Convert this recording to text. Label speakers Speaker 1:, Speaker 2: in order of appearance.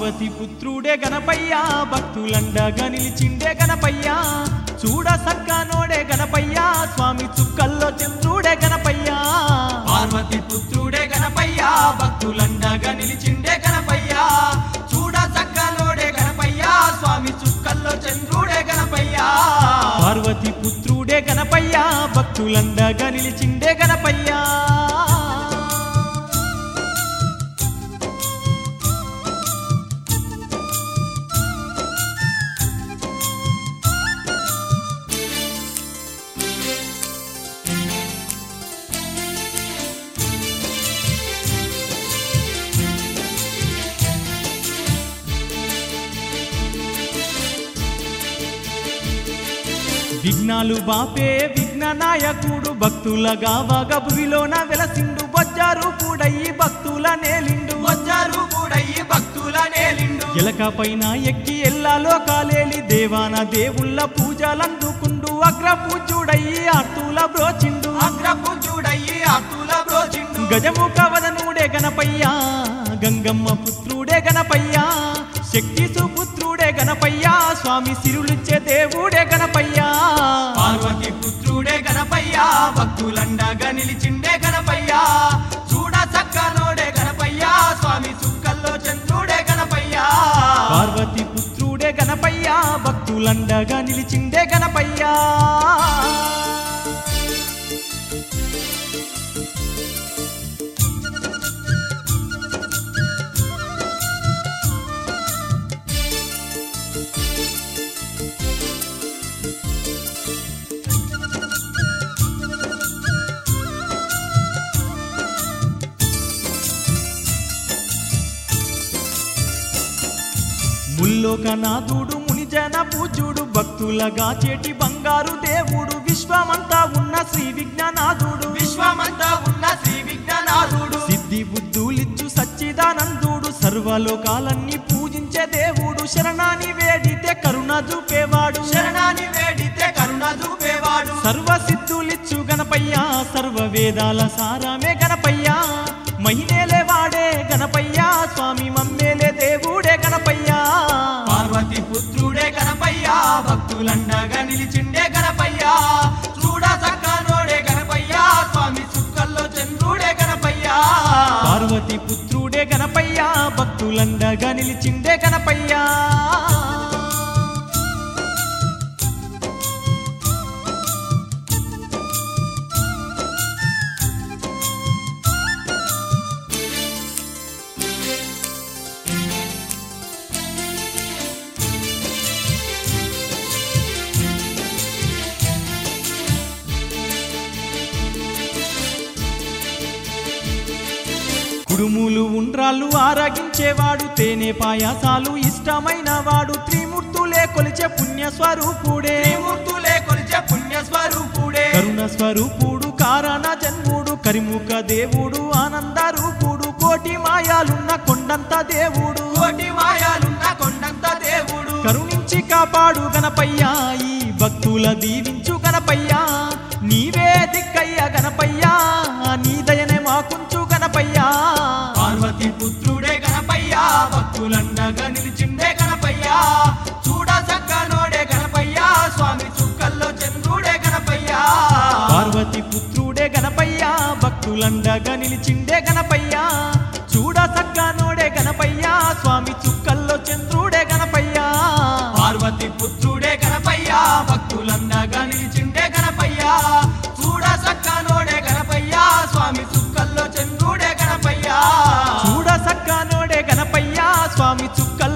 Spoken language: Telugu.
Speaker 1: పార్వతి పుత్రుడే గణపయ్య భక్తులండగా నిలిచిండే గణపయ్య చూడ సక్కనోడే గణపయ్య స్వామి చుక్కల్లో చంద్రుడే గణపయ్య
Speaker 2: పార్వతి పుత్రుడే గణపయ్య భక్తులండగా నిలిచిండే గణపయ్య చూడ సక్కనోడే గణపయ్య స్వామి చుక్కల్లో చంద్రుడే గణపయ్య
Speaker 1: పార్వతి పుత్రుడే గణపయ్య భక్తులండగా నిలిచిండే గణపయ్య విఘ్నాలు బాపే విఘ్న నాయకుడు భక్తులగా భువిలోన వెలసిండు బొజ్జారు కూడయి భక్తుల నేలిండు
Speaker 2: వచ్చారు కూడయి భక్తుల నేలిండు
Speaker 1: ఎలక పైన ఎక్కి ఎల్లాలో కాలేలి దేవాన దేవుళ్ళ పూజలందుకుండు అగ్ర పూజుడయి ఆర్తుల బ్రోచిండు
Speaker 2: అగ్రపూజుడయి ఆర్తుల బ్రోచిండు
Speaker 1: గజముఖ వదనుడే గణపయ్య గంగమ్మ పుత్రుడే గణపయ్య శక్తి సుపుత్రుడే గణపయ్య స్వామి సిరులిచ్చే దేవుడే గణపయ్య
Speaker 2: పార్వతి పుత్రుడే గణపయ్య భక్తులండగా నిలిచిండే గణపయ్య చూడ సక్కనోడే గణపయ్య స్వామి చుక్కల్లో చంద్రుడే గణపయ్య
Speaker 1: పార్వతి పుత్రుడే గణపయ్య భక్తులండగా నిలిచిండే గణపయ్య ముల్లోకనాథుడు మునిజన పూజుడు భక్తులగా చేటి బంగారు దేవుడు విశ్వమంతా ఉన్న శ్రీ విజ్ఞానాథుడు
Speaker 2: విశ్వమంతా ఉన్న శ్రీ విజ్ఞానాథుడు
Speaker 1: సిద్ధి బుద్ధులిచ్చు సచ్చిదానందుడు సర్వలోకాలన్నీ పూజించే దేవుడు శరణాని వేడితే కరుణ చూపేవాడు
Speaker 2: శరణాని వేడితే కరుణ చూపేవాడు
Speaker 1: సర్వ సిద్ధులిచ్చు గణపయ్య సర్వ వేదాల సారమే గణపయ్య మహినేలే వాడే గణపయ్య స్వామి మమ్మేలే దేవుడే గణపయ్య
Speaker 2: పార్వతి పుత్రుడే గణపయ్య భక్తులండగా నిలిచిండే గణపయ్య చూడ సక్కనోడే గణపయ్య స్వామి చుక్కల్లో చంద్రుడే గణపయ్య
Speaker 1: పార్వతి పుత్రుడే గణపయ్య భక్తులండగా నిలిచిండే గణపయ్య కుడుములు ఉండ్రాళ్ళు ఆరగించేవాడు తేనె పాయాసాలు ఇష్టమైన వాడు త్రిమూర్తులే కొలిచే పుణ్య స్వరూపుడే
Speaker 2: త్రిమూర్తులే కొలిచే పుణ్య స్వరూపుడే
Speaker 1: కరుణ స్వరూపుడు కారణ జన్ముడు కరిముఖ దేవుడు ఆనంద రూపుడు కోటి మాయాలున్న కొండంత దేవుడు
Speaker 2: కోటి మాయాలున్న కొండంత దేవుడు
Speaker 1: కరుణించి కాపాడు గణపయ్య ఈ భక్తుల దీవించు గణపయ్య నీవే దిక్కయ్య గణపయ్య నీ దయనే మాకుంచు గణపయ్య
Speaker 2: పార్వతి పుత్రుడే గణపయ్య భక్తులండగా నిలిచిండే గణపయ్య చూడ సక్కనోడే గణపయ్య స్వామి చుక్కల్లో చంద్రుడే గణపయ్య
Speaker 1: పార్వతి పుత్రుడే గణపయ్య భక్తులండగా నిలిచిండే గణపయ్య చూడ సక్కనోడే గణపయ్య స్వామి చుక్కల్లో చంద్రుడే గణపయ్య
Speaker 2: పార్వతి పుత్రుడే గణపయ్య భక్తులండగా నిలిచిండే గణపయ్య చూడ సక్కనోడే గణపయ్య స్వామి చుక్కల్లో చంద్రుడే గణపయ్య
Speaker 1: చూడ సక్కనోడే గణపయ్య స్వామి చుక్కల్లో